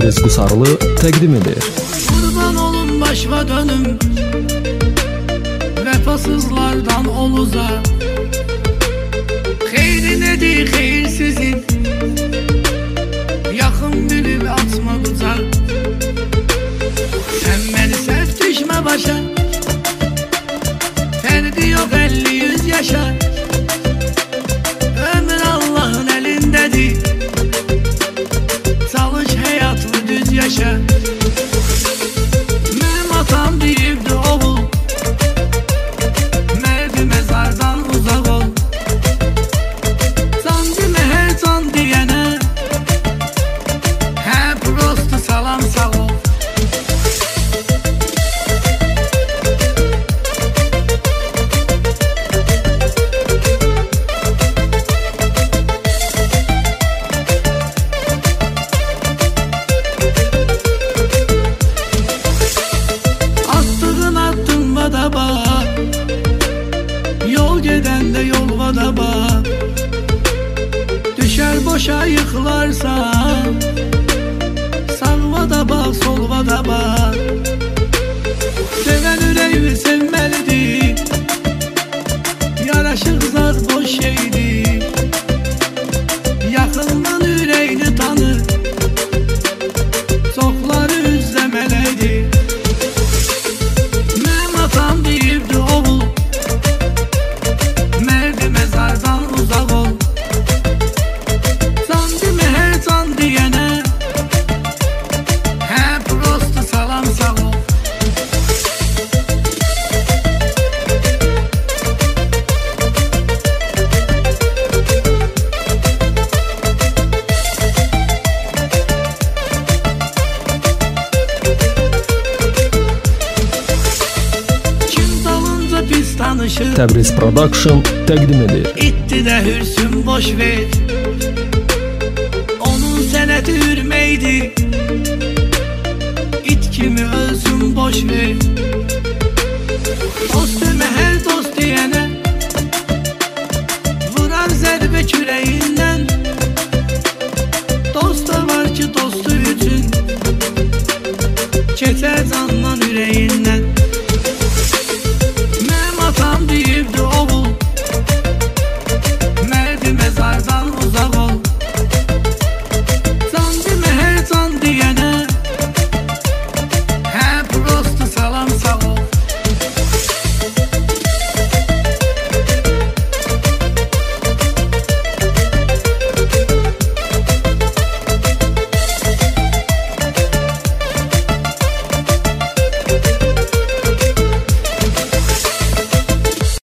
Təbriz Qusarlı təqdim edir. Qurban olun başva dönüm, vəfasızlardan ol uzaq. Xeyri nedir xeyirsizin, yaxın bilib açma qucaq. Sən məni səhv düşmə başa, fərqi yox 50-100 yaşa. Ömür Allahın əlindədir, çalış həyatını düz yaşa. Mənim atam deyibdi oğul, mərdi məzardan uzaq ol. Can demə hər can deyənə, hə prosto salam sağ ol. Yol gedəndə yolvada bax, düşər boşa yıxılarsan, sağva da bax, solva da bax. Sevən ürəyimi sevməlidir, yaraşıq zar boş şeydir. Yaxından ürəyini tanı, çoxları üzləmələkdir. Mənim atam deyibdi oğul, mərdi məzardan uzaq ol. Can demə hər can deyənə, hə prosto salam sağ ol. Təbriz Production təqdim edir. İtdi də hürsün boş ver, onun sənəti hürməkdi. İt kimi ölsün boş ver, dost demə hər dost deyənə, vurar zərbə kürəyindən. Dost da var ki dostu üçün, keçər candan ürəyindən.